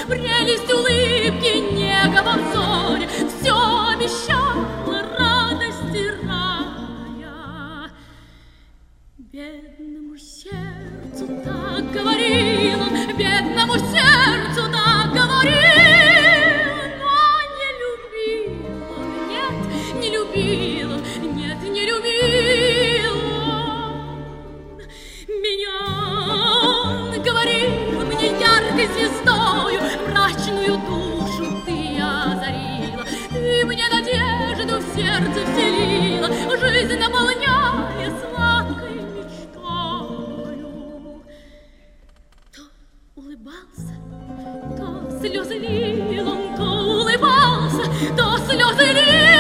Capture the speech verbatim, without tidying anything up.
прелесть улыбки, нега во взоре, все обещало радости рая. Бедному сердцу так говорил он, бедному сердцу так говорил, но не любил он, нет, не любил он, нет, не любил он меня. Он говорил мне яркой звездою, мрачную душу ты озарила, ты мне надежду в сердце вселила, жизнь наполняя сладкой мечтою. То улыбался, то слезы лил он, то улыбался, то слезы лил.